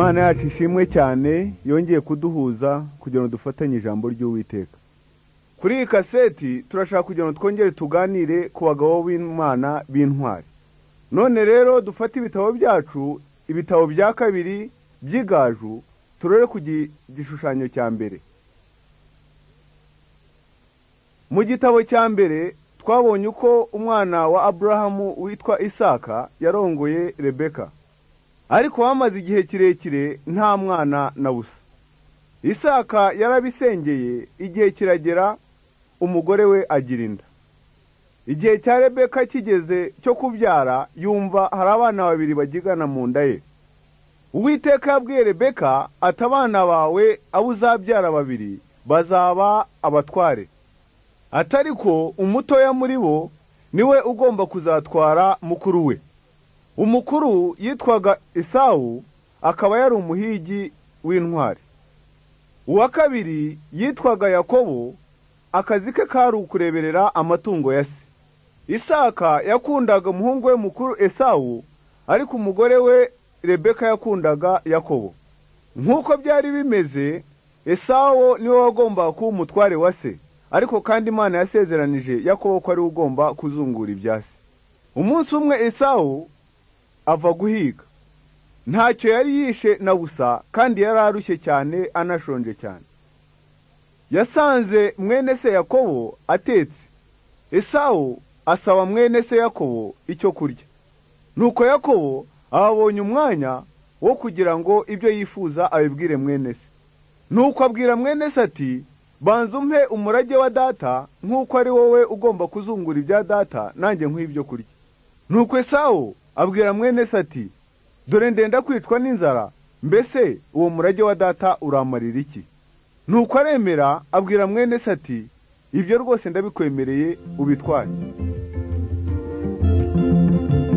Imana yacu ishimwe cyane yongeye kuduhuza kugira ngo dufatanye ijambo ry'Uwiteka. Kuri iyi kaseti turashaka kugira ngo twongere tuganire ku bagabo b'Imana b'intwari. None rero dufate ibitabo byacu, ibitabo bya kabiri by'Igaju, turore ku gishushanyo cya mbere. Mu gitabo cya mbere twabonye uko umwana wa Aburahamu witwa Isaka yarongoye Rebeka. Ariko wamaze igihe kirekire nta mwana na busa. Isaka yarabisengeye, igihe kiragera umugore we agira inda. Igihe cya Rebeka kigeze cyo kubyara, yumva hari abana babiri bagigana mu nda ye. Uwiteka yabwiye Rebeka ati abana bawe abo uzabyara babiri bazaba abatware. Atariko umutoya muri bo niwe ugomba kuzatwara mukuru we. Umukuru yitwaga Esawu, akaba yari umuhigi w'intwari. Uwa kabiri yitwaga Yakobo, akazi ke kari ukureberera amatungo ya se. Isaka yakundaga umuhungu we mukuru Esawu, ariko umugore we Rebeka yakundaga Yakobo. Nk'uko byari bimeze, Esawu niwe wagomba kuba umutware wa se, ariko kandi Imana yasezeranije Yakobo ko ari ugomba kuzungura ibya se. Umunsi umwe Esawu ava guhiga. Ntacyo yari yishe na busa, kandi yari arushye cyane anashonje cyane. Yasanze mwene se Yakobo atetse. Esawu asaba mwene se Yakobo icyo kurya. Nuko Yakobo abonye umwanya wo kugira ngo ibyo yifuza abibwire mwene se. Nuko abwira mwene se ati, banza umpe umurage wa data, nk'uko ari wowe ugomba kuzungura ibya data, nanjye nk'ibyo kurya. Nuko Esawu abwira mwene se ati, dore ndenda kwicwa n'inzara, mbese uwo murage wa data uramarira iki? Nuko aremera, abwira mwene se ati, ibyo rwose ndabikwemereye, ubitware.